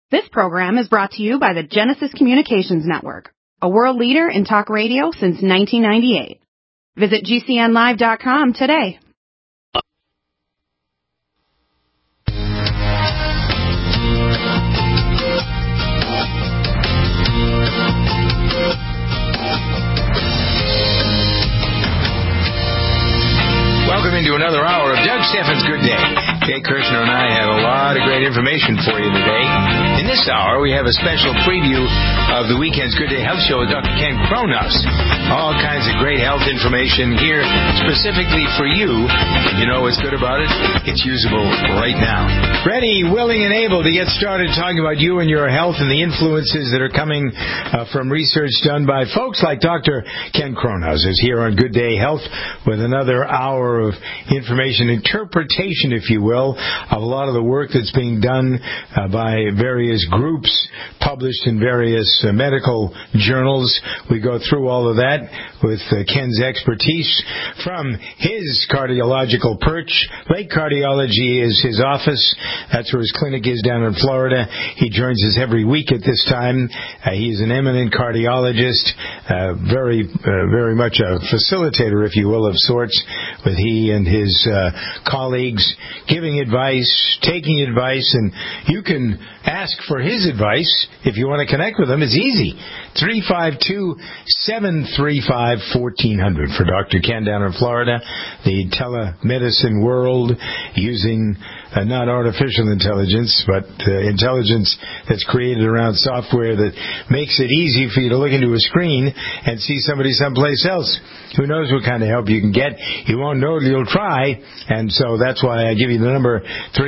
This program is brought to you by the Genesis Communications Network, a world leader in talk radio since 1998. Visit GCNlive.com today. Welcome into another hour of Doug Steffens' Good Day. Jay Kirshner and I have a lot of great information for you today. In this hour, we have a special preview of the weekend's Good Day Health Show with Dr. Ken Kronos. All kinds of great health information here specifically for you. You know what's good about it? It's usable right now. Ready, willing, and able to get started talking about you and your health and the influences that are coming from research done by folks like Dr. Ken Kronos is here on Good Day Health with another hour of information, interpretation, if you will, of a lot of the work that's being done by various groups published in various medical journals. We go through all of that with Ken's expertise from his cardiological perch. Lake Cardiology is his office. That's where his clinic is down in Florida. He joins us every week at this time. He's an eminent cardiologist, very much a facilitator, if you will, of sorts, with he and his colleagues giving advice, taking advice, and you can ask for his advice if you want to connect with him. It's easy. 352-735-1400 for Dr. Ken down in Florida. The telemedicine world using not artificial intelligence, but intelligence that's created around software that makes it easy for you to look into a screen and see somebody someplace else. Who knows what kind of help you can get? You won't know till you'll try, and so that's why I give you the number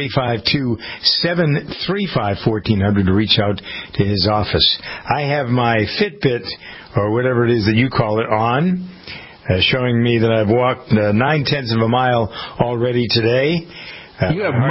352-735-1400 to reach out to his office. I have my Fitbit, or whatever it is that you call it, on, showing me that I've walked 9/10 of a mile already today. You have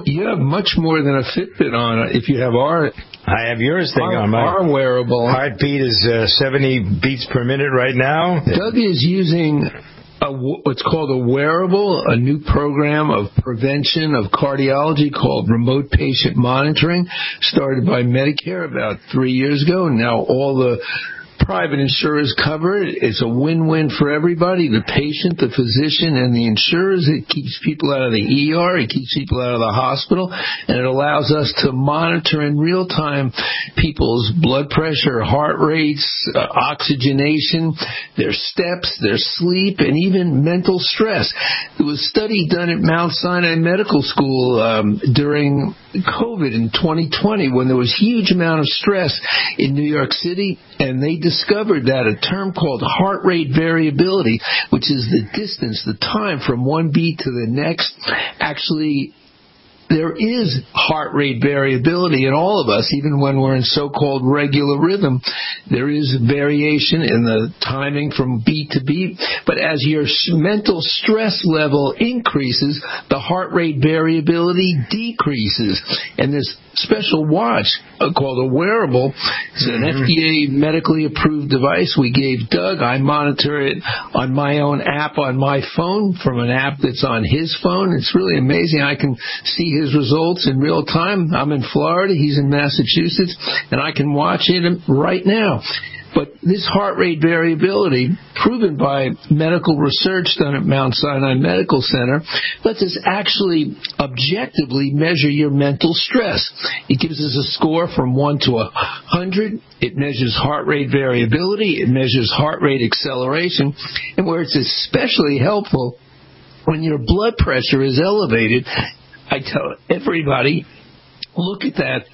much more than a Fitbit on. If you have I have yours thing on. My our wearable heartbeat is 70 beats per minute right now. Doug is using what's called a wearable, a new program of prevention of cardiology called remote patient monitoring, started by Medicare about 3 years ago, and now all the private insurers cover it. It's a win-win for everybody, the patient, the physician, and the insurers. It keeps people out of the ER, it keeps people out of the hospital, and it allows us to monitor in real time people's blood pressure, heart rates, oxygenation, their steps, their sleep, and even mental stress. There was a study done at Mount Sinai Medical School during COVID in 2020 when there was huge amount of stress in New York City, and they discovered that a term called heart rate variability, which is the distance, the time from one beat to the next, actually there is heart rate variability in all of us, even when we're in so-called regular rhythm. There is variation in the timing from beat to beat, but as your mental stress level increases, the heart rate variability decreases. And this special watch called a wearable, it's an FDA medically approved device we gave Doug. I monitor it on my own app on my phone from an app that's on his phone. It's really amazing. I can see his results in real time. I'm in Florida, he's in Massachusetts, and I can watch it right now. But this heart rate variability, proven by medical research done at Mount Sinai Medical Center, lets us actually objectively measure your mental stress. It gives us a score from 1 to 100. It measures heart rate variability. It measures heart rate acceleration. And where it's especially helpful, when your blood pressure is elevated, I tell everybody, look at that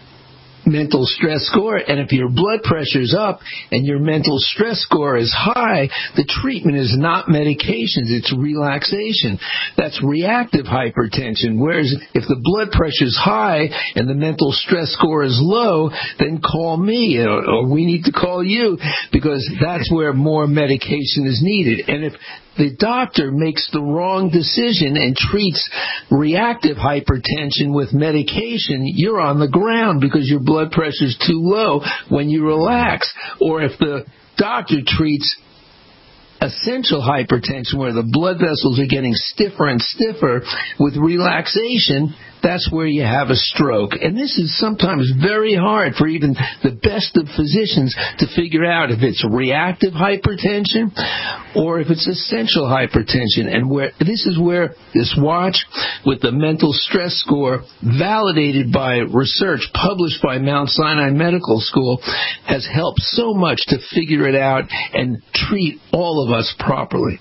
mental stress score, and if your blood pressure is up and your mental stress score is high, the treatment is not medications, it's relaxation. That's reactive hypertension. Whereas if the blood pressure is high and the mental stress score is low, then call me, or we need to call you, because that's where more medication is needed. And if the doctor makes the wrong decision and treats reactive hypertension with medication, you're on the ground because your blood pressure is too low when you relax. Or if the doctor treats essential hypertension, where the blood vessels are getting stiffer and stiffer with relaxation, that's where you have a stroke. And this is sometimes very hard for even the best of physicians to figure out if it's reactive hypertension or if it's essential hypertension. And this is where this watch with the mental stress score, validated by research published by Mount Sinai Medical School, has helped so much to figure it out and treat all of us properly.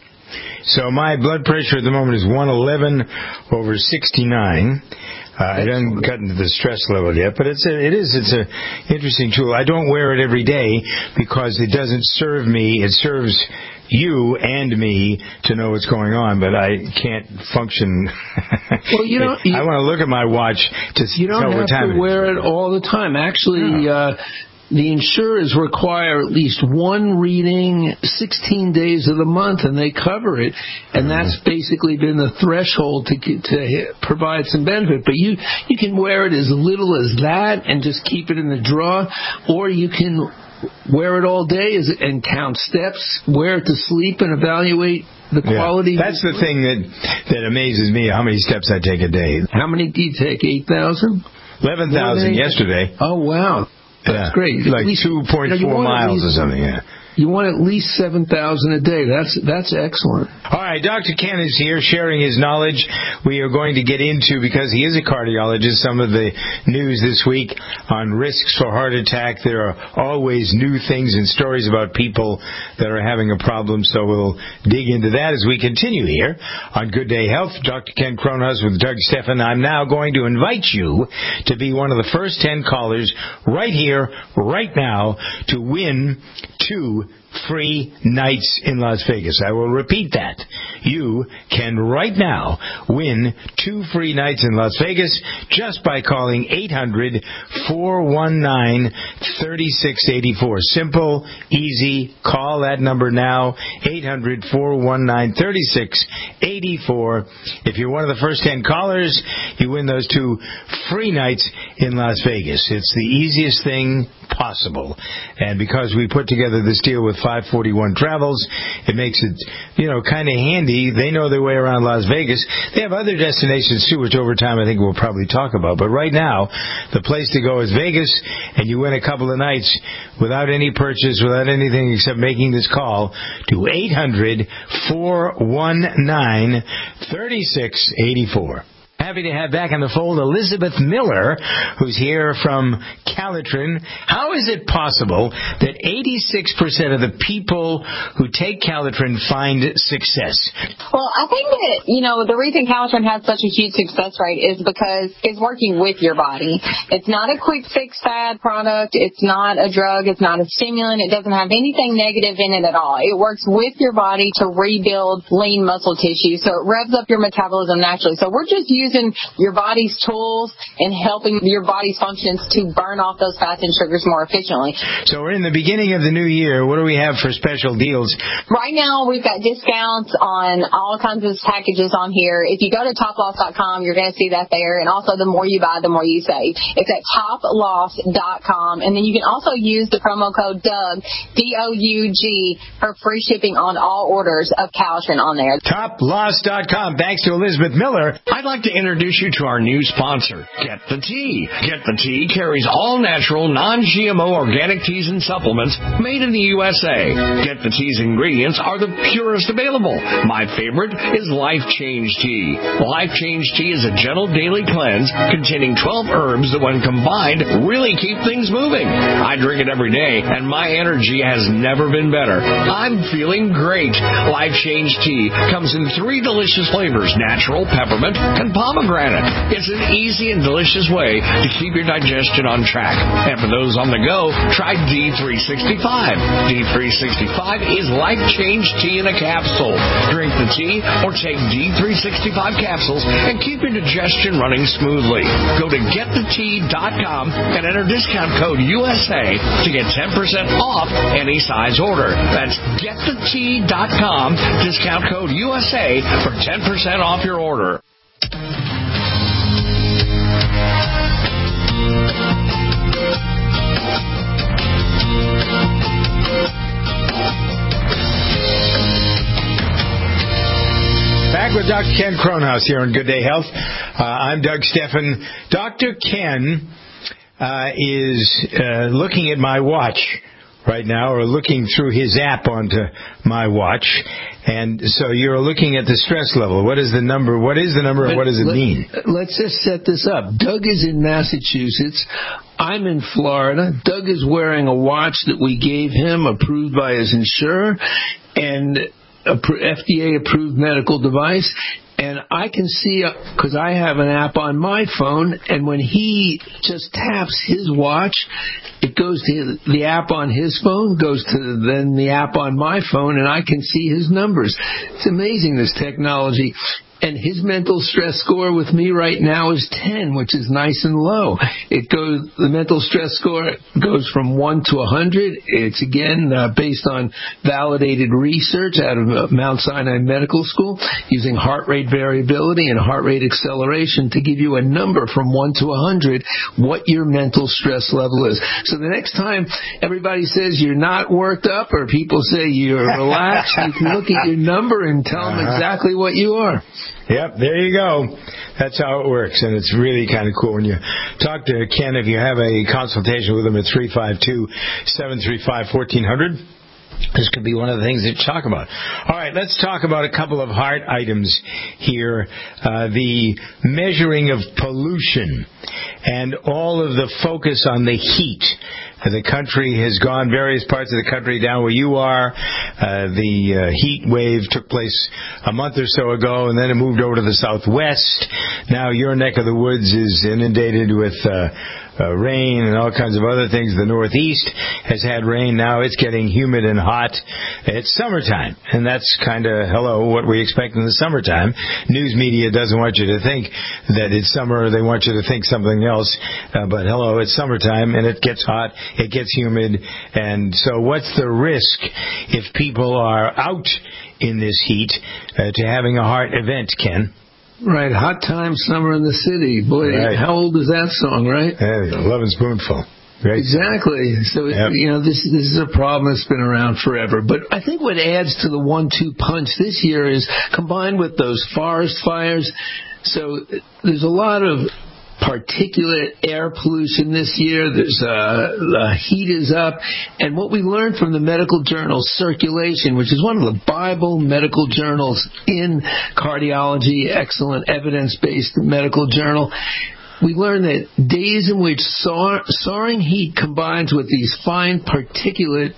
So my blood pressure at the moment is 111 over 69. I haven't gotten to the stress level yet, but it's an interesting tool. I don't wear it every day because it doesn't serve me. It serves you and me to know what's going on, but I can't function. Well, I want to look at my watch to see what time it is. You don't have to wear it all the time. Actually, the insurers require at least one reading 16 days of the month, and they cover it. And that's basically been the threshold to provide some benefit. But you can wear it as little as that and just keep it in the drawer, or you can wear it all day and count steps, wear it to sleep and evaluate the quality. That's the thing that amazes me, how many steps I take a day. How many do you take? 8,000? 11,000 yesterday. Oh, wow. That's great. Like 2.4 miles or something, You want at least 7,000 a day. That's excellent. All right, Dr. Ken is here sharing his knowledge. We are going to get into, because he is a cardiologist, some of the news this week on risks for heart attack. There are always new things and stories about people that are having a problem, so we'll dig into that as we continue here on Good Day Health. Dr. Ken Kronhaus with Doug Stephan. I'm now going to invite you to be one of the first 10 callers right here, right now, to win 2 free nights in Las Vegas. I will repeat that. You can right now win 2 free nights in Las Vegas just by calling 800-419-3684. Simple, easy. Call that number now, 800-419-3684. If you're one of the first 10 callers, you win those 2 free nights in Las Vegas. It's the easiest thing possible. And because we put together this deal with 541 Travels, it makes it, kind of handy. They know their way around Las Vegas. They have other destinations too, which over time I think we'll probably talk about. But right now, the place to go is Vegas, and you win a couple of nights without any purchase, without anything except making this call to 800-419-3684. Happy to have back on the fold Elizabeth Miller, who's here from Calitrin. How is it possible that 86% of the people who take Calitrin find success? Well, I think that, the reason Calitrin has such a huge success rate is because it's working with your body. It's not a quick fix fad product. It's not a drug. It's not a stimulant. It doesn't have anything negative in it at all. It works with your body to rebuild lean muscle tissue, so it revs up your metabolism naturally. So we're just using your body's tools and helping your body's functions to burn off those fats and sugars more efficiently. So we're in the beginning of the new year. What do we have for special deals? Right now, we've got discounts on all kinds of packages on here. If you go to toploss.com, you're going to see that there. And also, the more you buy, the more you save. It's at toploss.com. And then you can also use the promo code DOUG, DOUG, for free shipping on all orders of Calitrin on there. Toploss.com. Thanks to Elizabeth Miller. I'd like to introduce you to our new sponsor, Get the Tea. Get the Tea carries all natural, non-GMO organic teas and supplements made in the USA. Get the Tea's ingredients are the purest available. My favorite is Life Change Tea. Life Change Tea is a gentle daily cleanse containing 12 herbs that, when combined, really keep things moving. I drink it every day, and my energy has never been better. I'm feeling great. Life Change Tea comes in 3 delicious flavors: natural, peppermint, and pomegranate. It's an easy and delicious way to keep your digestion on track. And for those on the go, try D365. D365 is Life Change Tea in a capsule. Drink the tea or take D365 capsules and keep your digestion running smoothly. Go to getthetea.com and enter discount code USA to get 10% off any size order. That's getthetea.com, discount code USA for 10% off your order. Back with Dr. Ken Kronhaus here on Good Day Health. I'm Doug Steffen. Dr. Ken is looking at my watch right now, or looking through his app onto my watch. And so you're looking at the stress level. What is the number? What is the number, and what does it mean? Let's just set this up. Doug is in Massachusetts. I'm in Florida. Doug is wearing a watch that we gave him, approved by his insurer, and FDA-approved medical device. And I can see, because I have an app on my phone, and when he just taps his watch, it goes to the app on his phone, goes to then the app on my phone, and I can see his numbers. It's amazing, this technology. And his mental stress score with me right now is 10, which is nice and low. The mental stress score goes from 1 to 100. It's again based on validated research out of Mount Sinai Medical School, using heart rate variability and heart rate acceleration to give you a number from 1 to 100 what your mental stress level is. So the next time everybody says you're not worked up, or people say you're relaxed, you can look at your number and tell them exactly what you are. Yep, there you go. That's how it works, and it's really kind of cool when you talk to Ken. If you have a consultation with him at 352-735-1400, this could be one of the things that you talk about. All right, let's talk about a couple of heart items here. The measuring of pollution and all of the focus on the heat. The country has gone, various parts of the country down where you are. The heat wave took place a month or so ago, and then it moved over to the southwest. Now your neck of the woods is inundated with rain and all kinds of other things. The Northeast has had rain. Now it's getting humid and hot. It's summertime, and that's kind of, what we expect in the summertime. News media doesn't want you to think that it's summer. They want you to think something else. But it's summertime, and it gets hot. It gets humid. And so what's the risk if people are out in this heat to having a heart event, Ken? Right, hot time, summer in the city. Boy, right. How old is that song, right? Yeah, Love and Spoonful. Right. Exactly. So, this is a problem that's been around forever. But I think what adds to the 1-2 punch this year is combined with those forest fires. So there's a lot of particulate air pollution this year. The heat is up. And what we learned from the medical journal Circulation, which is one of the Bible medical journals in cardiology, excellent evidence-based medical journal, we learned that days in which soaring heat combines with these fine particulate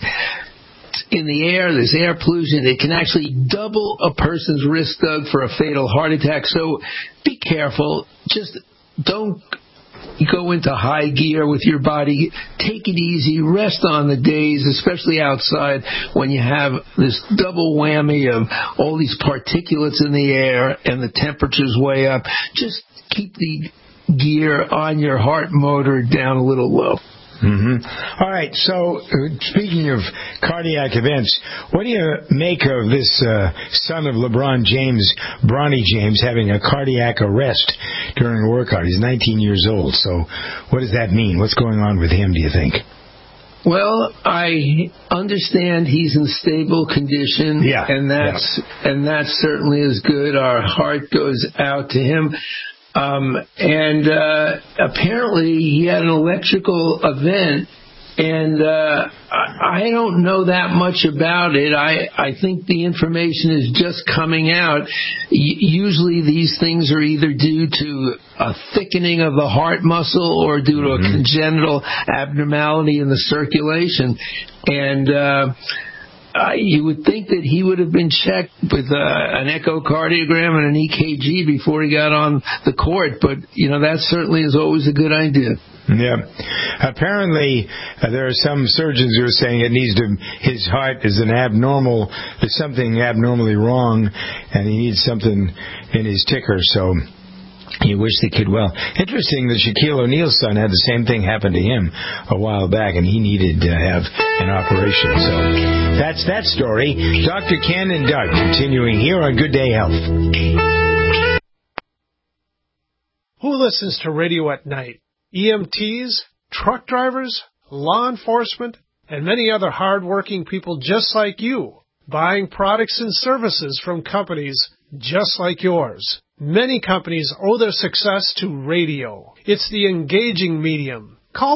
in the air, this air pollution, it can actually double a person's risk, Doug, for a fatal heart attack. So be careful. Just don't go into high gear with your body. Take it easy. Rest on the days, especially outside, when you have this double whammy of all these particulates in the air and the temperature's way up. Just keep the gear on your heart motor down a little low. Mm-hmm. All right, so speaking of cardiac events, what do you make of this son of LeBron James, Bronny James, having a cardiac arrest during a workout? He's 19 years old, so what does that mean? What's going on with him, do you think? Well, I understand he's in stable condition, and that certainly is good. Our heart goes out to him. Apparently he had an electrical event, and I don't know that much about it. I think the information is just coming out. Usually these things are either due to a thickening of the heart muscle or due to a congenital abnormality in the circulation. And you would think that he would have been checked with an echocardiogram and an EKG before he got on the court, but, that certainly is always a good idea. Yeah. Apparently, there are some surgeons who are saying his heart is there's something abnormally wrong, and he needs something in his ticker, so you wish the kid well. Interesting that Shaquille O'Neal's son had the same thing happen to him a while back, and he needed to have an operation. So that's that story. Dr. Ken and Doug continuing here on Good Day Health. Who listens to radio at night? EMTs, truck drivers, law enforcement, and many other hard-working people just like you, buying products and services from companies just like yours. Many companies owe their success to radio. It's the engaging medium. Call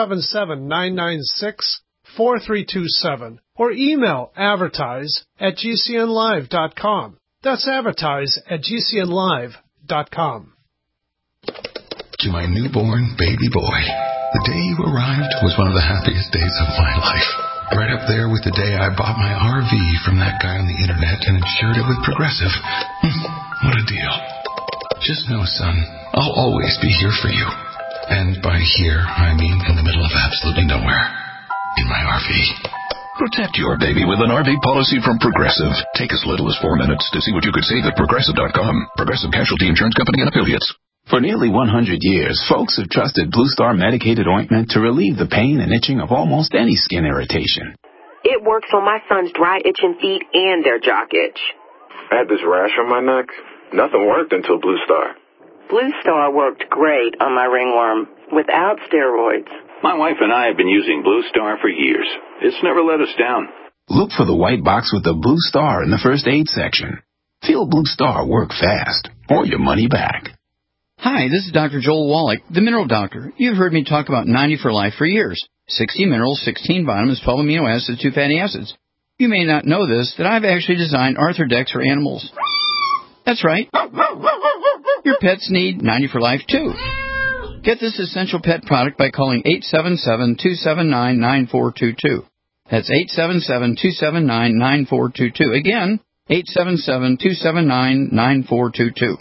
877-996-4327 or email advertise@gcnlive.com. That's advertise@gcnlive.com. To my newborn baby boy, the day you arrived was one of the happiest days of my life. Right up there with the day I bought my RV from that guy on the internet and insured it with Progressive. What a deal. Just know, son, I'll always be here for you. And by here, I mean in the middle of absolutely nowhere. In my RV. Protect your baby with an RV policy from Progressive. Take as little as 4 minutes to see what you could save at Progressive.com. Progressive Casualty Insurance Company and Affiliates. For nearly 100 years, folks have trusted Blue Star medicated ointment to relieve the pain and itching of almost any skin irritation. It works on my son's dry, itching feet and their jock itch. I had this rash on my neck. Nothing worked until Blue Star. Blue Star worked great on my ringworm without steroids. My wife and I have been using Blue Star for years. It's never let us down. Look for the white box with the Blue Star in the first aid section. Feel Blue Star work fast, or your money back. Hi, this is Dr. Joel Wallach, the Mineral Doctor. You've heard me talk about 90 for Life for years. 60 minerals, 16 vitamins, 12 amino acids, 2 fatty acids. You may not know this, that I've actually designed Arthrodex for animals. That's right. Your pets need 90 for Life, too. Get this essential pet product by calling 877-279-9422. That's 877-279-9422. Again, 877-279-9422.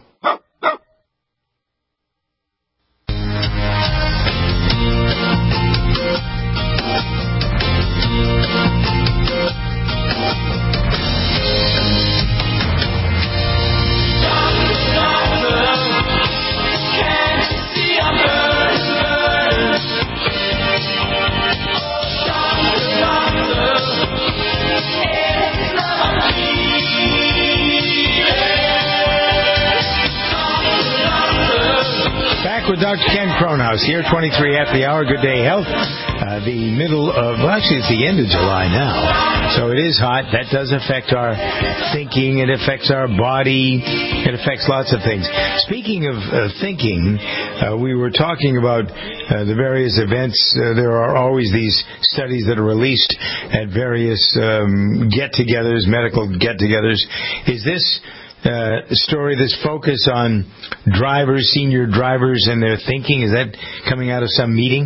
With Dr. Ken Cronhaus here, 23 after the hour. Good Day Health. The middle of, well, actually, it's the end of July now. So it is hot. That does affect our thinking. It affects our body. It affects lots of things. Speaking of thinking, we were talking about the various events. There are always these studies that are released at various get-togethers, medical get-togethers. Is this story, this focus on drivers, senior drivers and their thinking, is that coming out of some meeting?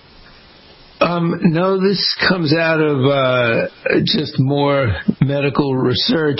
No, this comes out of just more medical research.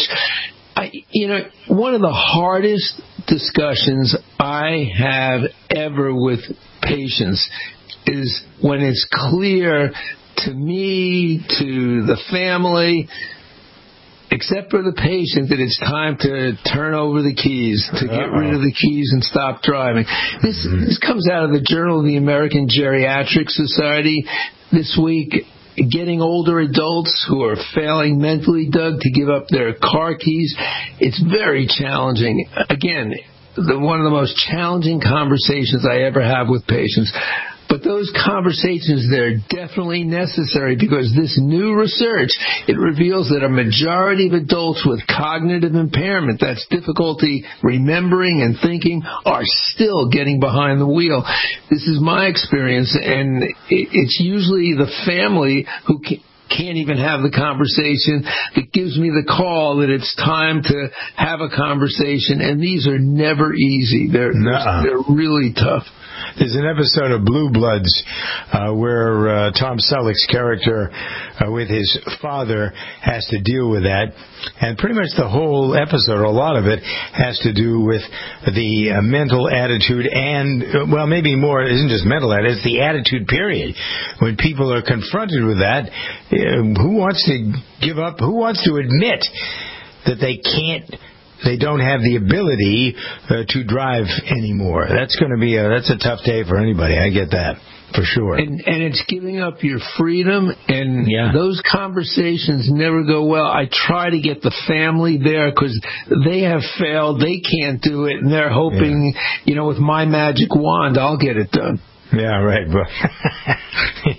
One of the hardest discussions I have ever with patients is when it's clear to me, to the family, except for the patient, that it's time to turn over the keys, to get rid of the keys and stop driving. This comes out of the Journal of the American Geriatric Society this week. Getting older adults who are failing mentally, Doug, to give up their car keys. It's very challenging. Again, one of the most challenging conversations I ever have with patients. But those conversations, they're definitely necessary because this new research, it reveals that a majority of adults with cognitive impairment, that's difficulty remembering and thinking, are still getting behind the wheel. This is my experience, and it's usually the family who can't even have the conversation that gives me the call that it's time to have a conversation, and these are never easy. They're really tough. There's an episode of Blue Bloods where Tom Selleck's character with his father has to deal with that. And pretty much the whole episode, a lot of it, has to do with the mental attitude and, well, maybe more, it isn't just mental attitude, it's the attitude period. When people are confronted with that, who wants to give up, who wants to admit that they don't have the ability to drive anymore? That's going to be that's a tough day for anybody. I get that for sure. And it's giving up your freedom, and those conversations never go well. I try to get the family there because they have failed, they can't do it, and they're hoping, with my magic wand, I'll get it done. Yeah, right. But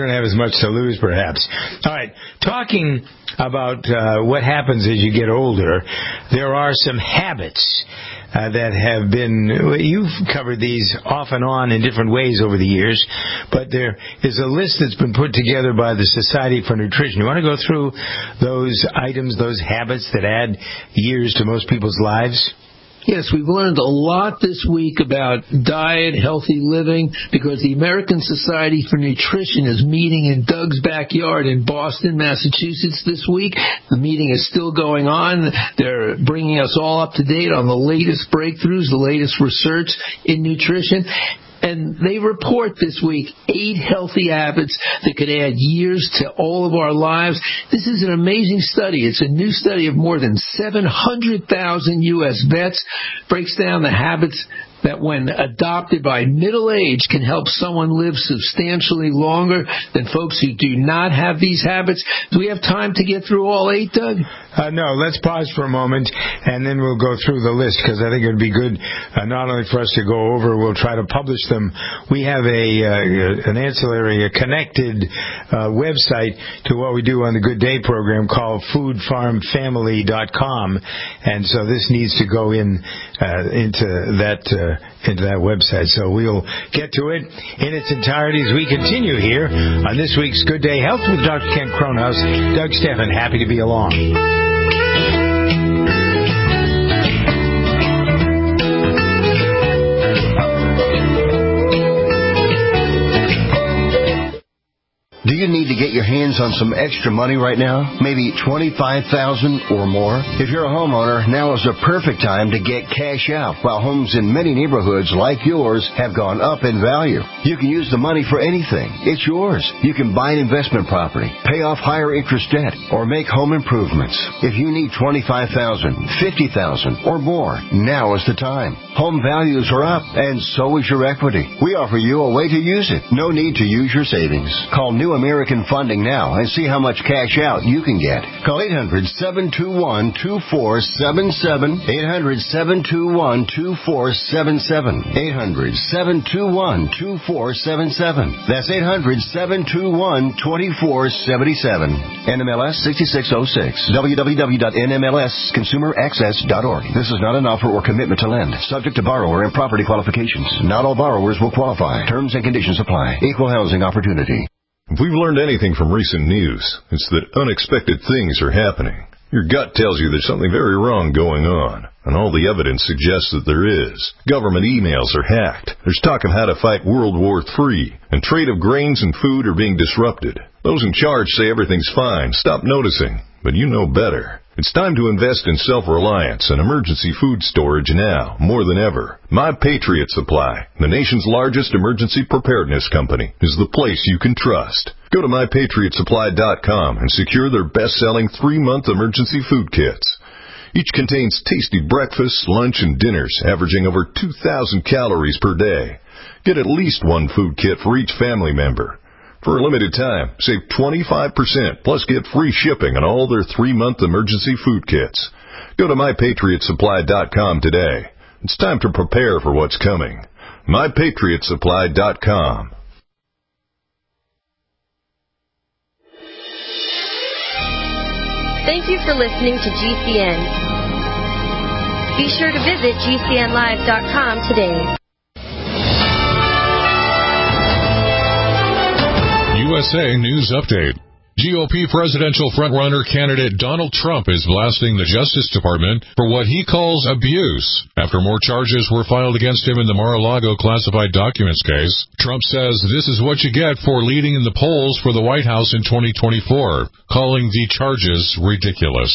don't have as much to lose, perhaps. All right, talking about what happens as you get older, there are some habits that have been, you've covered these off and on in different ways over the years, but there is a list that's been put together by the Society for Nutrition. You want to go through those items, those habits that add years to most people's lives? Yes, we've learned a lot this week about diet, healthy living, because the American Society for Nutrition is meeting in Doug's backyard in Boston, Massachusetts this week. The meeting is still going on. They're bringing us all up to date on the latest breakthroughs, the latest research in nutrition. And they report this week 8 healthy habits that could add years to all of our lives. This is an amazing study. It's a new study of more than 700,000 U.S. vets. Breaks down the habits that when adopted by middle age can help someone live substantially longer than folks who do not have these habits. Do we have time to get through all 8, Doug? No, let's pause for a moment, and then we'll go through the list, because I think it would be good not only for us to go over, we'll try to publish them. We have an ancillary, a connected website to what we do on the Good Day program called foodfarmfamily.com, and so this needs to go into that website. So we'll get to it in its entirety as we continue here on this week's Good Day Health with Dr. Kent Cronhaus. Doug Stephan, happy to be along. Do you need to get your hands on some extra money right now? Maybe $25,000 or more? If you're a homeowner, now is the perfect time to get cash out while homes in many neighborhoods like yours have gone up in value. You can use the money for anything. It's yours. You can buy an investment property, pay off higher interest debt, or make home improvements. If you need $25,000, $50,000, or more, now is the time. Home values are up, and so is your equity. We offer you a way to use it. No need to use your savings. Call New American Funding now and see how much cash out you can get. Call 800-721-2477. 800-721-2477. 800-721-2477. That's 800-721-2477. NMLS 6606. www.nmlsconsumeraccess.org. This is not an offer or commitment to lend. Subject to borrower and property qualifications. Not all borrowers will qualify. Terms and conditions apply. Equal housing opportunity. If we've learned anything from recent news, it's that unexpected things are happening. Your gut tells you there's something very wrong going on, and all the evidence suggests that there is. Government emails are hacked. There's talk of how to fight World War III, and trade of grains and food are being disrupted. Those in charge say everything's fine. Stop noticing, but you know better. It's time to invest in self-reliance and emergency food storage now, more than ever. My Patriot Supply, the nation's largest emergency preparedness company, is the place you can trust. Go to MyPatriotSupply.com and secure their best-selling 3-month emergency food kits. Each contains tasty breakfasts, lunch, and dinners, averaging over 2,000 calories per day. Get at least one food kit for each family member. For a limited time, save 25%, plus get free shipping on all their 3-month emergency food kits. Go to MyPatriotSupply.com today. It's time to prepare for what's coming. MyPatriotSupply.com. Thank you for listening to GCN. Be sure to visit GCNlive.com today. USA News Update. GOP presidential frontrunner candidate Donald Trump is blasting the Justice Department for what he calls abuse. After more charges were filed against him in the Mar-a-Lago classified documents case, Trump says this is what you get for leading in the polls for the White House in 2024, calling the charges ridiculous.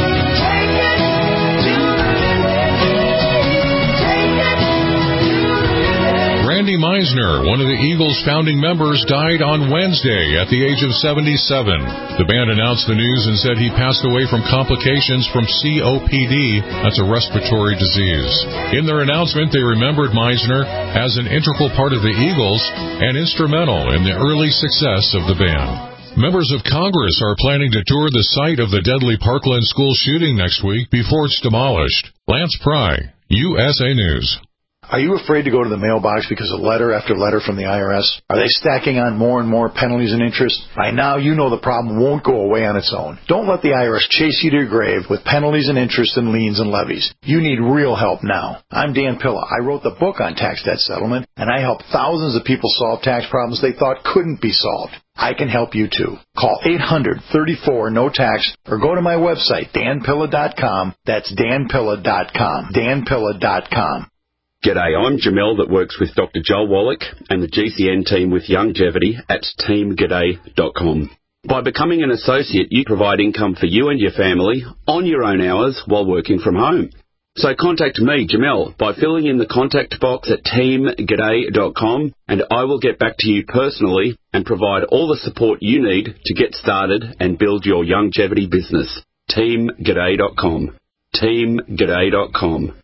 Randy Meisner, one of the Eagles' founding members, died on Wednesday at the age of 77. The band announced the news and said he passed away from complications from COPD, that's a respiratory disease. In their announcement, they remembered Meisner as an integral part of the Eagles and instrumental in the early success of the band. Members of Congress are planning to tour the site of the deadly Parkland school shooting next week before it's demolished. Lance Pry, USA News. Are you afraid to go to the mailbox because of letter after letter from the IRS? Are they stacking on more and more penalties and interest? By now, you know the problem won't go away on its own. Don't let the IRS chase you to your grave with penalties and interest and liens and levies. You need real help now. I'm Dan Pilla. I wrote the book on tax debt settlement, and I help thousands of people solve tax problems they thought couldn't be solved. I can help you too. Call 800-34-NO-TAX or go to my website, danpilla.com. That's danpilla.com. danpilla.com. G'day, I'm Jamel that works with Dr. Joel Wallach and the GCN team with Longevity at teamg'day.com. By becoming an associate, you provide income for you and your family on your own hours while working from home. So contact me, Jamel, by filling in the contact box at teamg'day.com, and I will get back to you personally and provide all the support you need to get started and build your longevity business. teamg'day.com. teamg'day.com.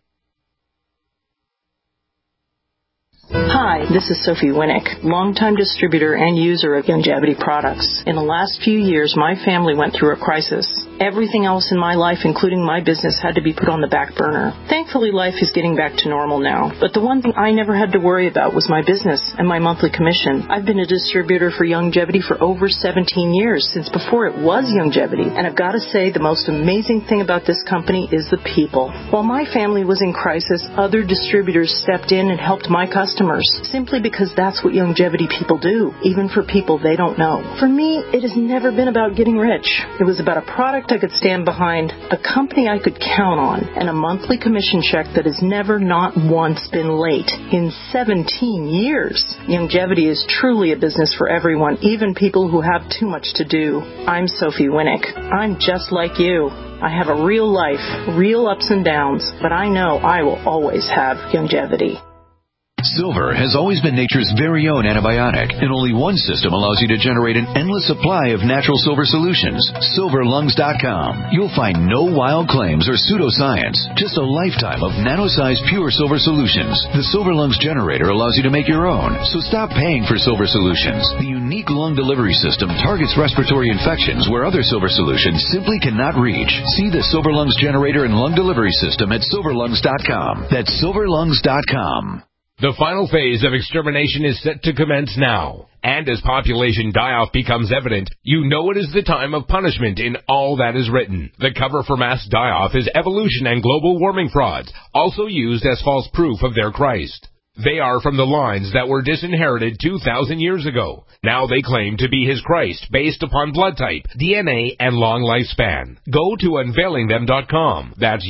Hi, this is Sophie Winnick, longtime distributor and user of Longevity products. In the last few years, my family went through a crisis. Everything else in my life, including my business, had to be put on the back burner. Thankfully, life is getting back to normal now. But the one thing I never had to worry about was my business and my monthly commission. I've been a distributor for Longevity for over 17 years, since before it was Longevity. And I've got to say, the most amazing thing about this company is the people. While my family was in crisis, other distributors stepped in and helped my customers, simply because that's what Longevity people do, even for people they don't know. For me, it has never been about getting rich. It was about a product I could stand behind, a company I could count on, and a monthly commission check that has never not once been late in 17 years. Longevity is truly a business for everyone, even people who have too much to do. I'm Sophie Winnick. I'm just like you. I have a real life, real ups and downs, but I know I will always have Longevity. Silver has always been nature's very own antibiotic, and only one system allows you to generate an endless supply of natural silver solutions. SilverLungs.com. You'll find no wild claims or pseudoscience, just a lifetime of nano-sized pure silver solutions. The Silver Lungs generator allows you to make your own, so stop paying for silver solutions. The unique lung delivery system targets respiratory infections where other silver solutions simply cannot reach. See the Silver Lungs generator and lung delivery system at SilverLungs.com. That's SilverLungs.com. The final phase of extermination is set to commence now. And as population die-off becomes evident, you know it is the time of punishment in all that is written. The cover for mass die-off is evolution and global warming frauds, also used as false proof of their Christ. They are from the lines that were disinherited 2,000 years ago. Now they claim to be his Christ based upon blood type, DNA, and long lifespan. Go to unveilingthem.com. That's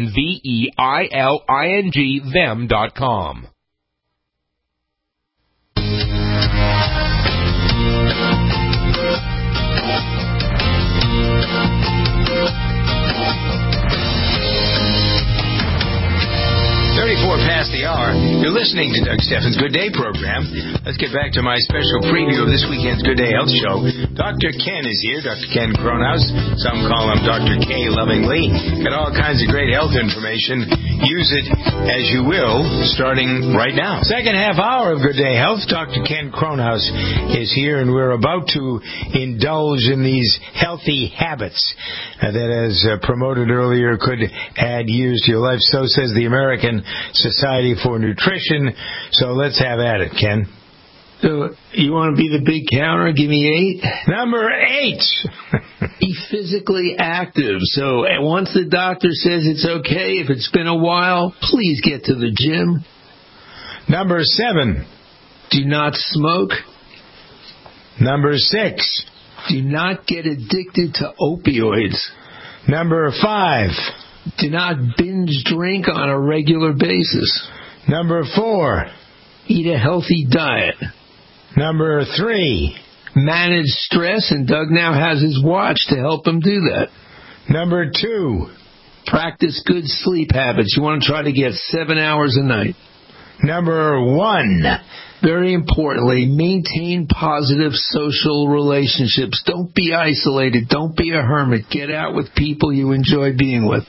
UNVEILING them.com. Past the hour. You're listening to Doug Steffens' Good Day program. Let's get back to my special preview of this weekend's Good Day Health Show. Dr. Ken is here, Dr. Ken Kronhaus. Some call him Dr. K lovingly. Got all kinds of great health information. Use it as you will, starting right now. Second half hour of Good Day Health. Dr. Ken Kronhaus is here, and we're about to indulge in these healthy habits that, as promoted earlier, could add years to your life. So says the American Society for Nutrition. So let's have at it, Ken. So you want to be the big counter? Give me 8. Number 8. Be physically active. So once the doctor says it's okay, if it's been a while, please get to the gym. Number 7. Do not smoke. Number 6. Do not get addicted to opioids. Number 5. Do not binge drink on a regular basis. Number 4. Eat a healthy diet. Number 3. Manage stress, and Doug now has his watch to help him do that. Number 2. Practice good sleep habits. You want to try to get 7 hours a night. Number 1. Very importantly, maintain positive social relationships. Don't be isolated. Don't be a hermit. Get out with people you enjoy being with.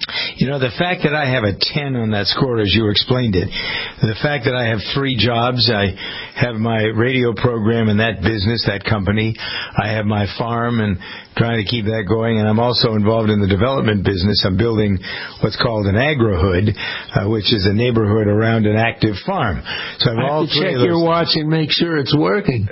The fact that I have a 10 on that score, as you explained it, the fact that I have 3 jobs, I have my radio program in that business, that company, I have my farm and trying to keep that going, and I'm also involved in the development business. I'm building what's called an agri-hood, which is a neighborhood around an active farm. So I have to check your watch and make sure it's working.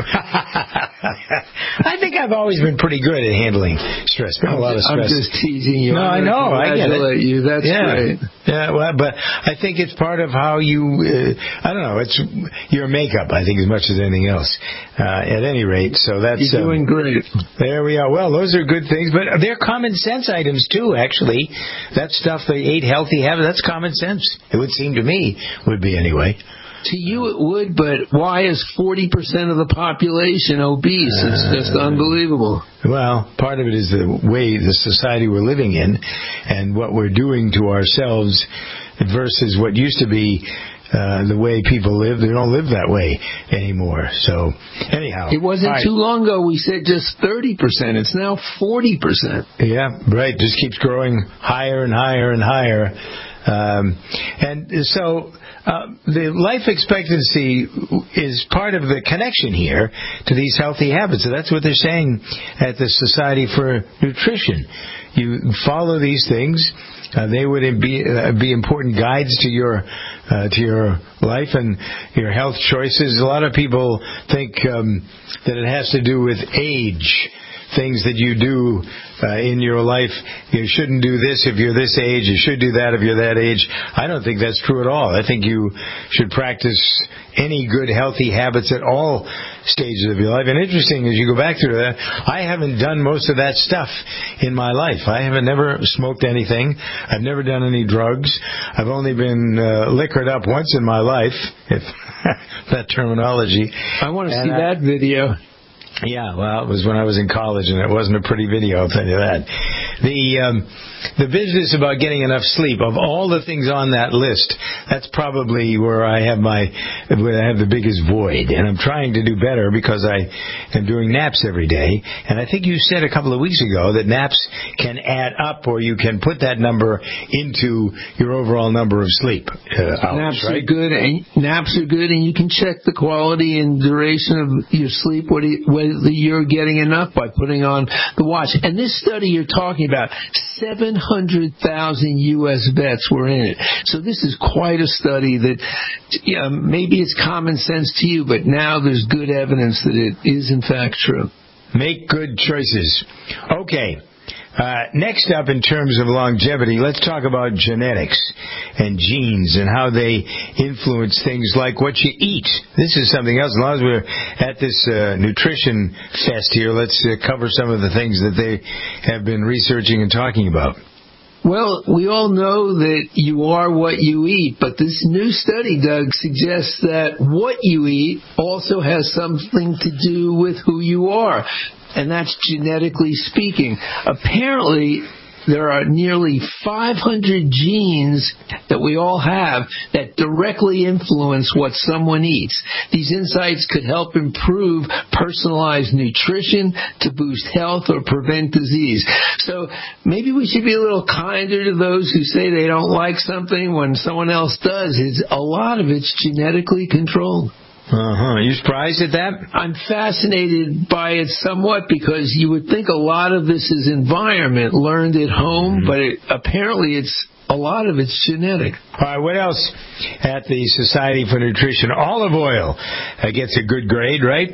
I think I've always been pretty good at handling stress. Been a lot of stress. I'm just teasing you. No, I know. I get it. You. That's great. Yeah, well, but I think it's part of how you, I don't know, it's your makeup, I think, as much as anything else. At any rate, so that's... You're doing great. There we are. Well, those are good things, but they're common sense items, too, actually. That stuff, they ate healthy habits, that's common sense. It would seem to me, would be anyway. To you it would, but why is 40% of the population obese? It's just unbelievable. Well, part of it is the way, the society we're living in and what we're doing to ourselves versus what used to be the way people live. They don't live that way anymore. So, anyhow. It wasn't too long ago we said just 30%. It's now 40%. Yeah, right. Just keeps growing higher and higher and higher. And so... the life expectancy is part of the connection here to these healthy habits. So that's what they're saying at the Society for Nutrition. You follow these things. They would be important guides to your life and your health choices. A lot of people think that it has to do with age. Things that you do in your life. You shouldn't do this if you're this age. You should do that if you're that age. I don't think that's true at all. I think you should practice any good, healthy habits at all stages of your life. And interesting, as you go back through that, I haven't done most of that stuff in my life. I haven't never smoked anything. I've never done any drugs. I've only been liquored up once in my life, if that terminology. I want to see that video. Yeah, well, it was when I was in college, and it wasn't a pretty video, I'll tell you that. The business about getting enough sleep, of all the things on that list, that's probably where I have the biggest void. And I'm trying to do better because I am doing naps every day. And I think you said a couple of weeks ago that naps can add up, or you can put that number into your overall number of sleep hours, naps are good, and you can check the quality and duration of your sleep, whether you're getting enough by putting on the watch. And this study you're talking about, 700,000 U.S. vets were in it. So this is quite a study that maybe it's common sense to you, but now there's good evidence that it is in fact true. Make good choices. Okay. Next up, in terms of longevity, let's talk about genetics and genes and how they influence things like what you eat. This is something else. As long as we're at this nutrition fest here, let's cover some of the things that they have been researching and talking about. Well, we all know that you are what you eat, but this new study, Doug, suggests that what you eat also has something to do with who you are. And that's genetically speaking. Apparently, there are nearly 500 genes that we all have that directly influence what someone eats. These insights could help improve personalized nutrition to boost health or prevent disease. So maybe we should be a little kinder to those who say they don't like something when someone else does. A lot of it's genetically controlled. Are you surprised at that? I'm fascinated by it somewhat because you would think a lot of this is environment, learned at home, but apparently a lot of it's genetic. All right, what else at the Society for Nutrition? Olive oil gets a good grade, right?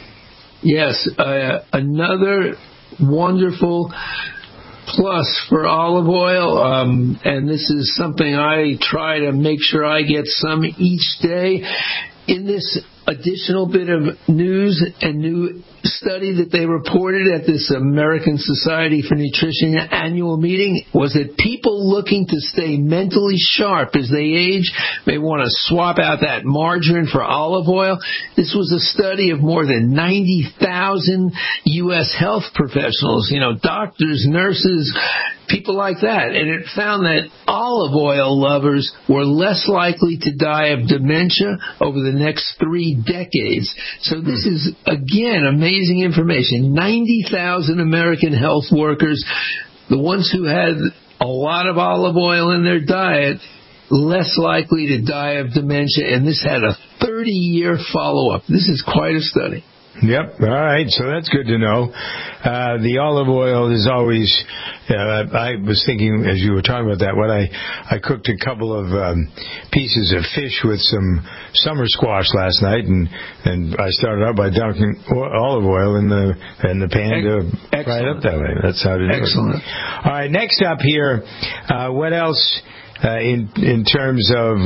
Yes, another wonderful plus for olive oil, and this is something I try to make sure I get some each day. In this additional bit of news and new study that they reported at this American Society for Nutrition annual meeting was that people looking to stay mentally sharp as they age may want to swap out that margarine for olive oil. This was a study of more than 90,000 U.S. health professionals, doctors, nurses, people like that. And it found that olive oil lovers were less likely to die of dementia over the next 3 decades. So this is, again, amazing information. 90,000 American health workers, the ones who had a lot of olive oil in their diet, less likely to die of dementia, and this had a 30-year follow-up. This is quite a study. Yep. All right. So that's good to know. The olive oil is always, I was thinking as you were talking about that, I cooked a couple of pieces of fish with some summer squash last night, and I started out by dunking olive oil in the pan to fry it up that way. That's how to do it. Excellent. All right. Next up here, what else? In terms of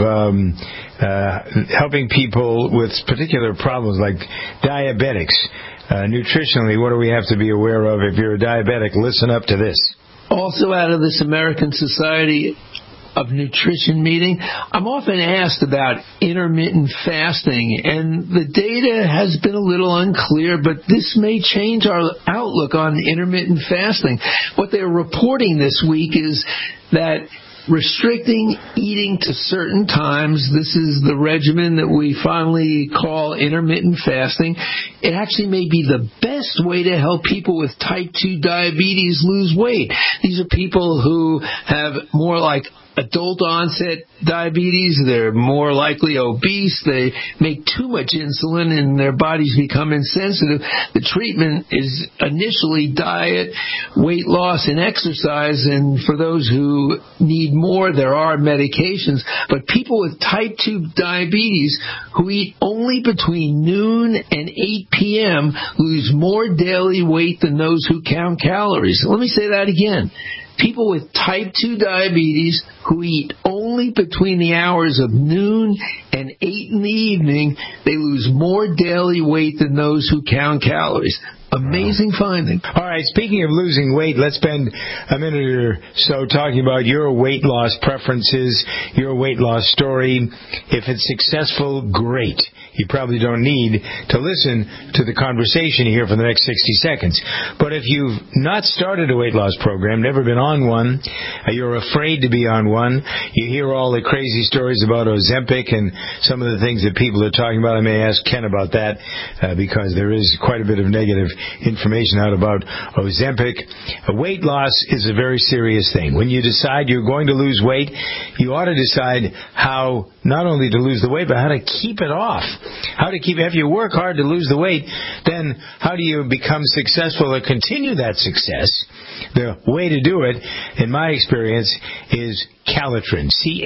helping people with particular problems like diabetics, nutritionally, what do we have to be aware of? If you're a diabetic, listen up to this. Also out of this American Society of Nutrition meeting, I'm often asked about intermittent fasting, and the data has been a little unclear, but this may change our outlook on intermittent fasting. What they're reporting this week is that restricting eating to certain times, this is the regimen that we finally call intermittent fasting. It actually may be the best way to help people with type 2 diabetes lose weight. These are people who have more like adult onset diabetes. They're more likely obese. They make too much insulin and their bodies become insensitive. The treatment is initially diet, weight loss, and exercise. And for those who need more, there are medications. But people with type 2 diabetes who eat only between noon and 8 p.m. lose more daily weight than those who count calories. Let me say that again. People with type 2 diabetes who eat only between the hours of noon and 8 in the evening, they lose more daily weight than those who count calories. Amazing finding. All right, speaking of losing weight, let's spend a minute or so talking about your weight loss preferences, your weight loss story. If it's successful, great. You probably don't need to listen to the conversation here for the next 60 seconds. But if you've not started a weight loss program, never been on one, you're afraid to be on one, you hear all the crazy stories about Ozempic and some of the things that people are talking about. I may ask Ken about that because there is quite a bit of negative information out about Ozempic. Weight loss is a very serious thing. When you decide you're going to lose weight, you ought to decide how not only to lose the weight, but how to keep it off. How to keep, if you work hard to lose the weight, then how do you become successful or continue that success? The way to do it, in my experience, is Calitrin,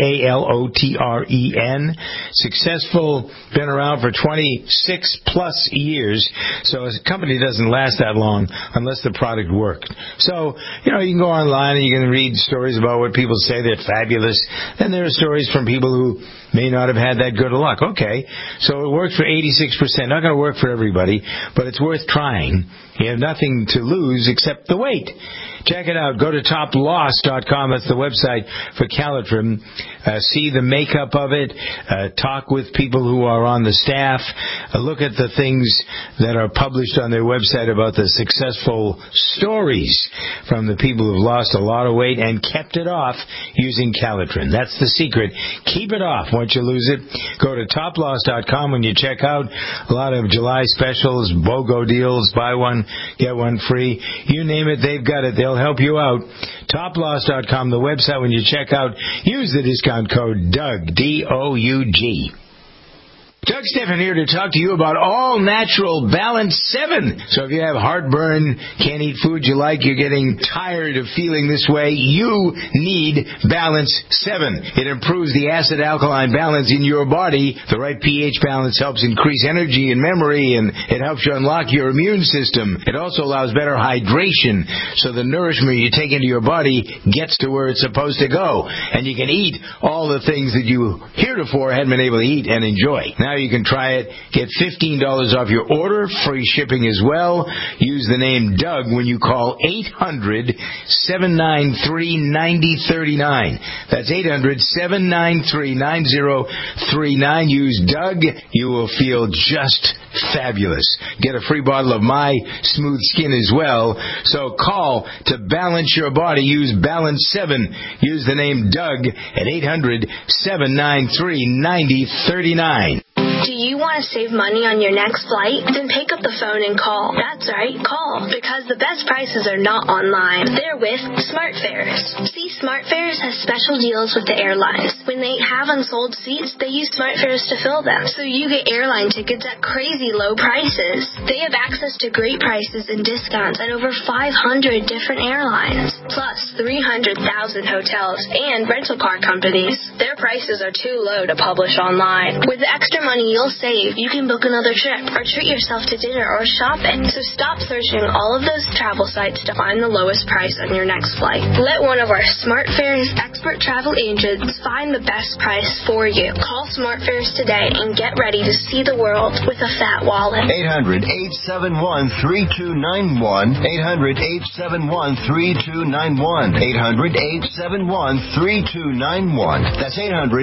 Calotren. Successful, been around for 26 plus years, so a company doesn't last that long unless the product worked. So, you can go online and you can read stories about what people say they're fabulous. Then there are stories from people who may not have had that good of luck. Okay, so it works for 86%. Not going to work for everybody, but it's worth trying. You have nothing to lose except the weight. Check it out. Go to toploss.com. That's the website for Calitrin. See the makeup of it. Talk with people who are on the staff. Look at the things that are published on their website about the successful stories from the people who've lost a lot of weight and kept it off using Calitrin. That's the secret. Keep it off. Once you lose it, go to toploss.com. When you check out, a lot of July specials, BOGO deals, buy one, get one free. You name it, they've got it. They'll help you out. Toploss.com, the website. When you check out, use the discount code DOUG, D-O-U-G. Doug Stephan here to talk to you about All Natural Balance 7. So if you have heartburn, can't eat food you like, you're getting tired of feeling this way, you need Balance 7. It improves the acid-alkaline balance in your body. The right pH balance helps increase energy and memory, and it helps you unlock your immune system. It also allows better hydration, so the nourishment you take into your body gets to where it's supposed to go. And you can eat all the things that you heretofore hadn't been able to eat and enjoy. Now you can try it. Get $15 off your order. Free shipping as well. Use the name Doug when you call 800-793-9039. That's 800-793-9039. Use Doug. You will feel just fabulous. Get a free bottle of My Smooth Skin as well. So call to balance your body. Use Balance 7. Use the name Doug at 800-793-9039. Do you want to save money on your next flight? Then pick up the phone and call. That's right, call. Because the best prices are not online. They're with SmartFares. See, SmartFares has special deals with the airlines. When they have unsold seats, they use SmartFares to fill them. So you get airline tickets at crazy low prices. They have access to great prices and discounts at over 500 different airlines. Plus 300,000 hotels and rental car companies. Their prices are too low to publish online. With the extra money you'll save, you can book another trip or treat yourself to dinner or shopping. So stop searching all of those travel sites to find the lowest price on your next flight. Let one of our SmartFares expert travel agents find the best price for you. Call SmartFares today and get ready to see the world with a fat wallet. 800-871-3291. 800-871-3291. 800-871-3291. That's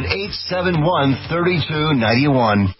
800-871-3291.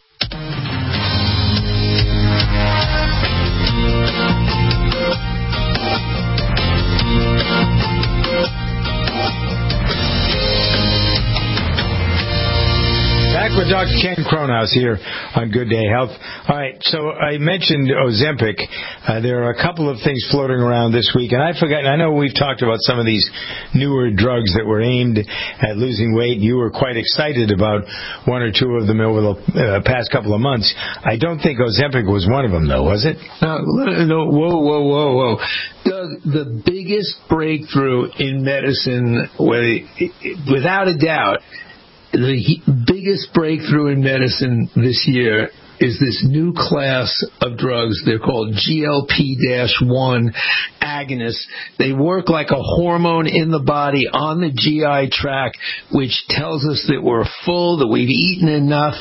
Back with Dr. Ken Cronhaus here on Good Day Health. All right, so I mentioned Ozempic. There are a couple of things floating around this week, and I know we've talked about some of these newer drugs that were aimed at losing weight. You were quite excited about one or two of them over the past couple of months. I don't think Ozempic was one of them, though, was it? No, whoa. Doug, the biggest breakthrough in medicine, without a doubt, the biggest breakthrough in medicine this year is this new class of drugs. They're called GLP-1 agonists. They work like a hormone in the body on the GI tract, which tells us that we're full, that we've eaten enough,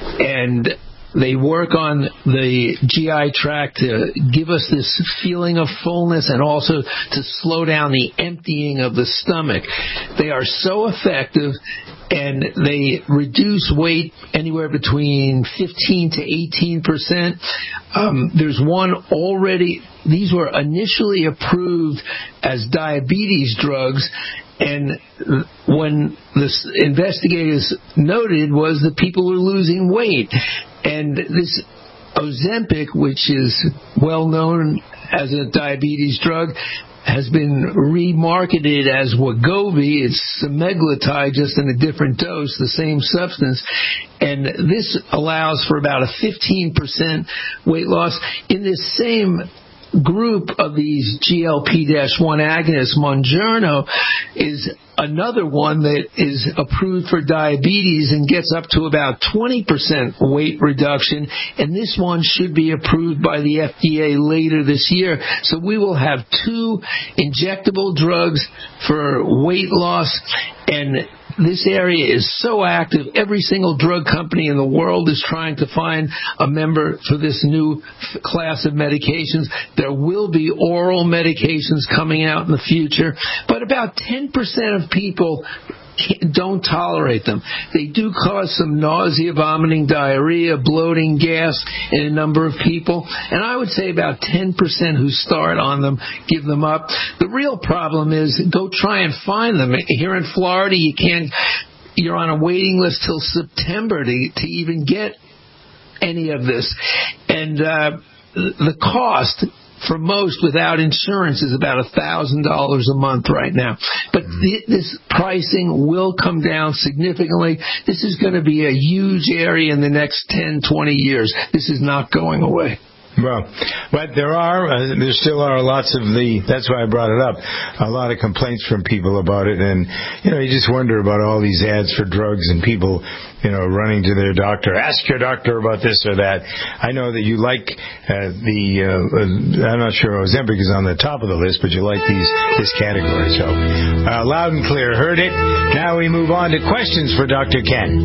and they work on the GI tract to give us this feeling of fullness and also to slow down the emptying of the stomach. They are so effective, and they reduce weight anywhere between 15 to 18%. There's one already. These were initially approved as diabetes drugs, and when the investigators noted was that people were losing weight. And this Ozempic, which is well known as a diabetes drug, has been remarketed as Wegovy. It's semaglutide, just in a different dose, the same substance. And this allows for about a 15% weight loss. In this same group of these GLP-1 agonists, Mounjaro is another one that is approved for diabetes and gets up to about 20% weight reduction, and this one should be approved by the FDA later this year. So we will have two injectable drugs for weight loss, and this area is so active. Every single drug company in the world is trying to find a member for this new class of medications. There will be oral medications coming out in the future, but about 10% of people don't tolerate them. They do cause some nausea, vomiting, diarrhea, bloating, gas in a number of people. And I would say about 10% who start on them give them up. The real problem is go try and find them. Here in Florida, you're on a waiting list till September to even get any of this. And the cost for most without insurance is about $1,000 a month right now. But this pricing will come down significantly. This is going to be a huge area in the next 10, 20 years. This is not going away. Well, but there still are lots of that's why I brought it up, a lot of complaints from people about it, and, you just wonder about all these ads for drugs and people, running to their doctor, ask your doctor about this or that. I know that you like I'm not sure Ozempic is on the top of the list, but you like this category, so loud and clear, heard it. Now we move on to questions for Dr. Ken.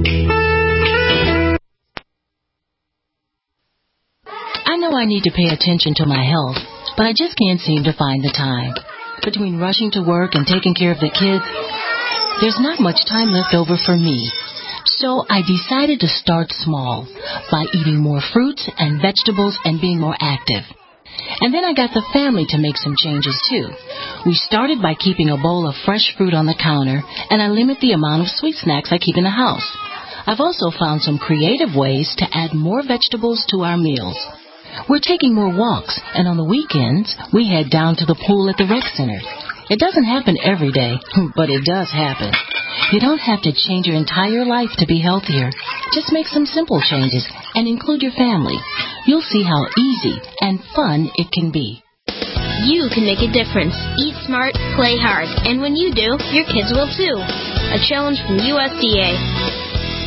I know I need to pay attention to my health, but I just can't seem to find the time. Between rushing to work and taking care of the kids, there's not much time left over for me. So I decided to start small by eating more fruits and vegetables and being more active. And then I got the family to make some changes too. We started by keeping a bowl of fresh fruit on the counter, and I limit the amount of sweet snacks I keep in the house. I've also found some creative ways to add more vegetables to our meals. We're taking more walks, and on the weekends, we head down to the pool at the rec center. It doesn't happen every day, but it does happen. You don't have to change your entire life to be healthier. Just make some simple changes and include your family. You'll see how easy and fun it can be. You can make a difference. Eat smart, play hard. And when you do, your kids will too. A challenge from USDA.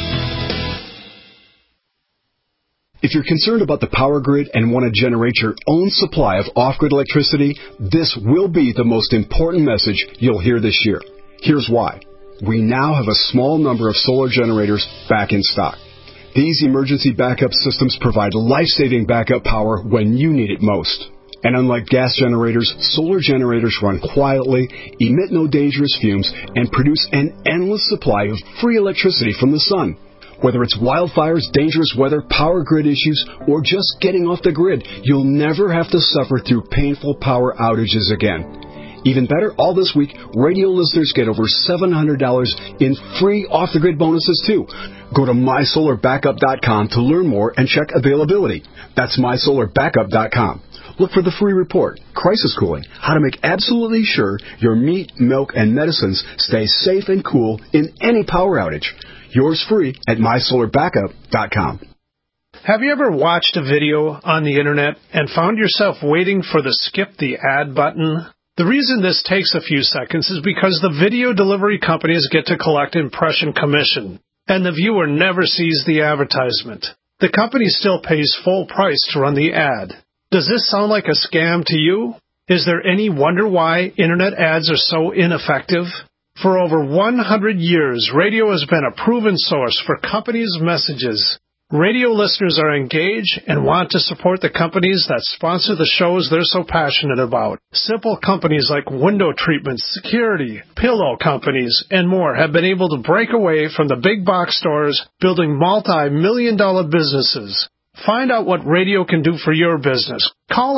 If you're concerned about the power grid and want to generate your own supply of off-grid electricity, this will be the most important message you'll hear this year. Here's why. We now have a small number of solar generators back in stock. These emergency backup systems provide life-saving backup power when you need it most. And unlike gas generators, solar generators run quietly, emit no dangerous fumes, and produce an endless supply of free electricity from the sun. Whether it's wildfires, dangerous weather, power grid issues, or just getting off the grid, you'll never have to suffer through painful power outages again. Even better, all this week, radio listeners get over $700 in free off-the-grid bonuses, too. Go to MySolarBackup.com to learn more and check availability. That's MySolarBackup.com. Look for the free report, Crisis Cooling, how to make absolutely sure your meat, milk, and medicines stay safe and cool in any power outage. Yours free at MySolarBackup.com. Have you ever watched a video on the internet and found yourself waiting for the skip the ad button? The reason this takes a few seconds is because the video delivery companies get to collect impression commission, and the viewer never sees the advertisement. The company still pays full price to run the ad. Does this sound like a scam to you? Is there any wonder why internet ads are so ineffective? For over 100 years, radio has been a proven source for companies' messages. Radio listeners are engaged and want to support the companies that sponsor the shows they're so passionate about. Simple companies like window treatments, security, pillow companies, and more have been able to break away from the big box stores, building multi-million-dollar businesses. Find out what radio can do for your business. Call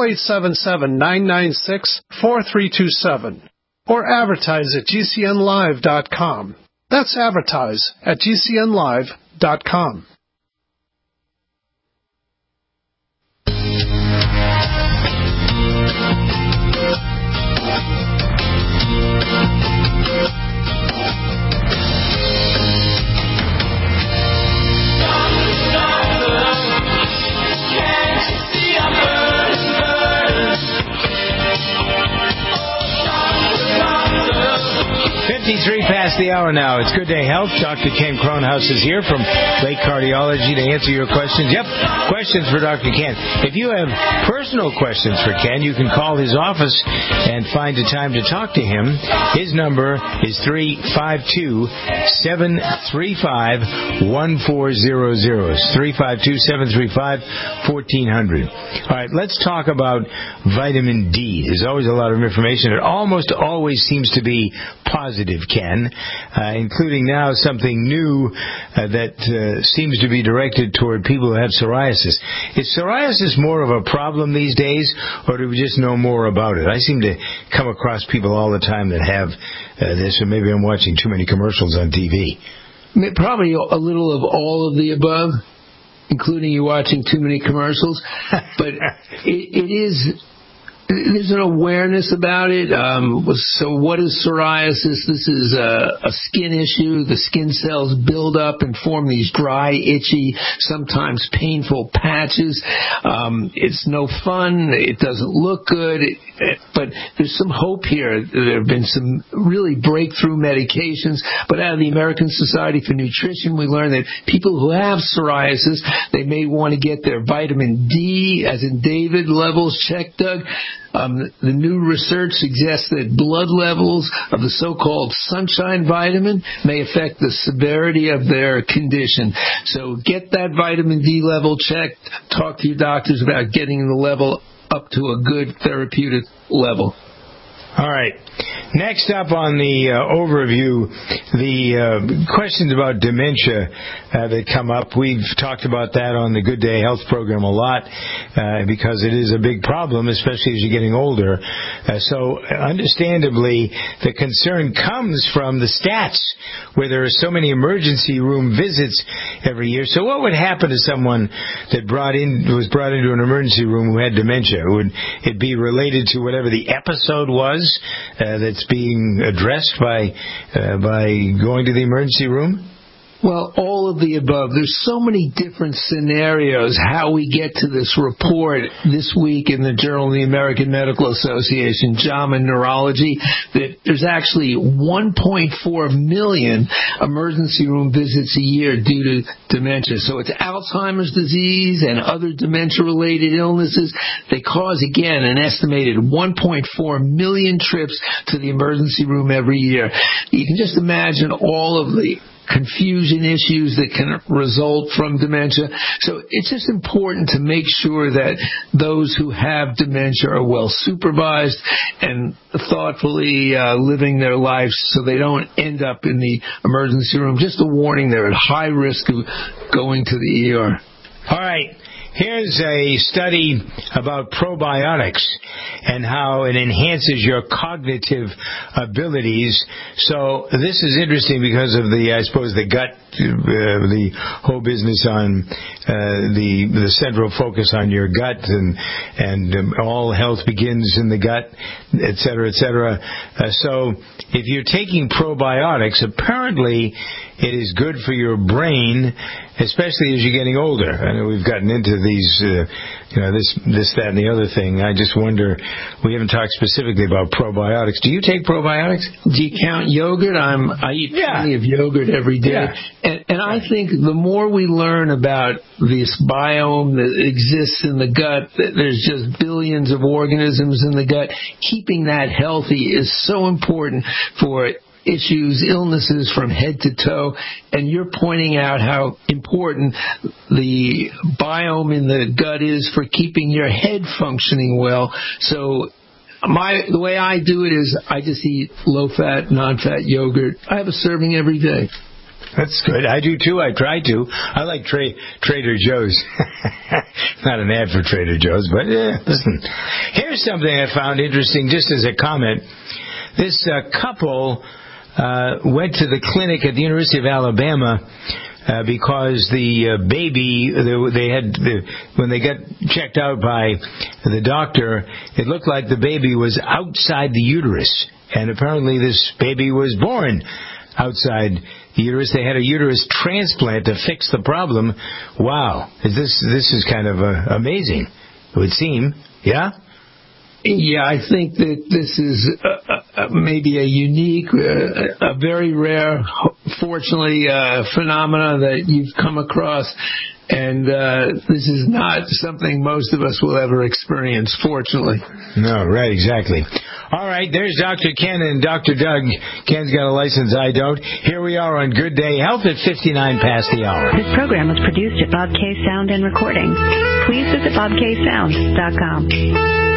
877-996-4327 or advertise at GCNlive.com. That's advertise at GCNlive.com. Past the hour now. It's Good Day Health. Dr. Ken Kronhaus is here from Lake Cardiology to answer your questions. Yep, questions for Dr. Ken. If you have personal questions for Ken, you can call his office and find a time to talk to him. His number is 352-735-1400. 352-735-1400. All right, let's talk about vitamin D. There's always a lot of information. It almost always seems to be positive, Ken, including now something new that seems to be directed toward people who have psoriasis. Is psoriasis more of a problem these days, or do we just know more about it? I seem to come across people all the time that have this, or maybe I'm watching too many commercials on TV. Probably a little of all of the above, including you watching too many commercials. But it is... There's an awareness about it. So what is psoriasis? This is a skin issue. The skin cells build up and form these dry, itchy, sometimes painful patches. It's no fun. It doesn't look good. But there's some hope here. There have been some really breakthrough medications. But out of the American Society for Nutrition, we learned that people who have psoriasis, they may want to get their vitamin D, as in David, levels checked, Doug. The new research suggests that blood levels of the so-called sunshine vitamin may affect the severity of their condition. So get that vitamin D level checked. Talk to your doctors about getting the level up to a good therapeutic level. All right. Next up on the overview, the questions about dementia that come up. We've talked about that on the Good Day Health program a lot because it is a big problem, especially as you're getting older. So understandably, the concern comes from the stats, where there are so many emergency room visits every year. So what would happen to someone that was brought into an emergency room who had dementia? Would it be related to whatever the episode was that's being addressed by going to the emergency room? Well, all of the above. There's so many different scenarios how we get to this report this week in the Journal of the American Medical Association, JAMA Neurology, that there's actually 1.4 million emergency room visits a year due to dementia. So it's Alzheimer's disease and other dementia-related illnesses. They cause, again, an estimated 1.4 million trips to the emergency room every year. You can just imagine all of the confusion issues that can result from dementia. So it's just important to make sure that those who have dementia are well supervised and thoughtfully living their lives so they don't end up in the emergency room. Just a warning, they're at high risk of going to the ER. All right. Here's a study about probiotics and how it enhances your cognitive abilities. So this is interesting because of the gut, the whole business on the central focus on your gut, and all health begins in the gut, et cetera, et cetera. So if you're taking probiotics, apparently it is good for your brain, especially as you're getting older. I know we've gotten into these, this, that, and the other thing. I just wonder, we haven't talked specifically about probiotics. Do you take probiotics? Do you count yogurt? I eat plenty of yogurt every day. Yeah. And I think the more we learn about this biome that exists in the gut, that there's just billions of organisms in the gut, keeping that healthy is so important for issues, illnesses from head to toe, and you're pointing out how important the biome in the gut is for keeping your head functioning well. So the way I do it is I just eat low-fat, non-fat yogurt. I have a serving every day. That's good. I do, too. I try to. I like Trader Joe's. Not an ad for Trader Joe's, but listen. Here's something I found interesting, just as a comment. This couple went to the clinic at the University of Alabama because the baby, when they got checked out by the doctor, it looked like the baby was outside the uterus. And apparently this baby was born outside the uterus. They had a uterus transplant to fix the problem. Wow. This is kind of amazing, it would seem. Yeah? Yeah, I think that this is maybe a unique, a very rare, fortunately, phenomena that you've come across. And this is not something most of us will ever experience, fortunately. No, right, exactly. All right, there's Dr. Ken and Dr. Doug. Ken's got a license, I don't. Here we are on Good Day Health at 59 past the hour. This program was produced at Bob K. Sound and Recording. Please visit bobksound.com.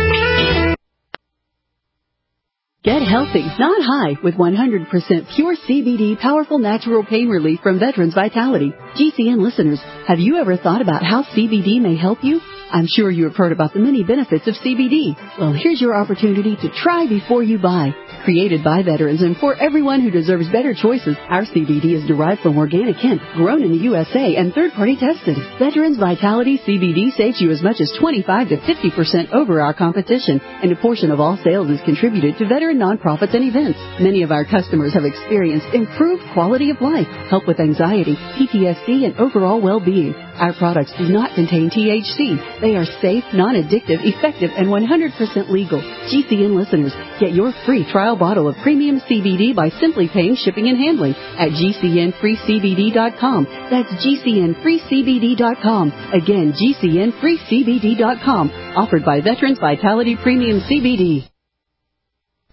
Get healthy, not high, with 100% pure CBD powerful natural pain relief from Veterans Vitality. GCN listeners, have you ever thought about how CBD may help you? I'm sure you have heard about the many benefits of CBD. Well, here's your opportunity to try before you buy. Created by veterans and for everyone who deserves better choices, our CBD is derived from organic hemp, grown in the USA and third-party tested. Veterans Vitality CBD saves you as much as 25 to 50% over our competition, and a portion of all sales is contributed to veteran nonprofits and events. Many of our customers have experienced improved quality of life, help with anxiety, PTSD, and overall well-being. Our products do not contain THC. They are safe, non-addictive, effective, and 100% legal. GCN listeners, get your free trial bottle of premium CBD by simply paying shipping and handling at GCNFreeCBD.com. That's GCNFreeCBD.com. Again, GCNFreeCBD.com. Offered by Veterans Vitality Premium CBD.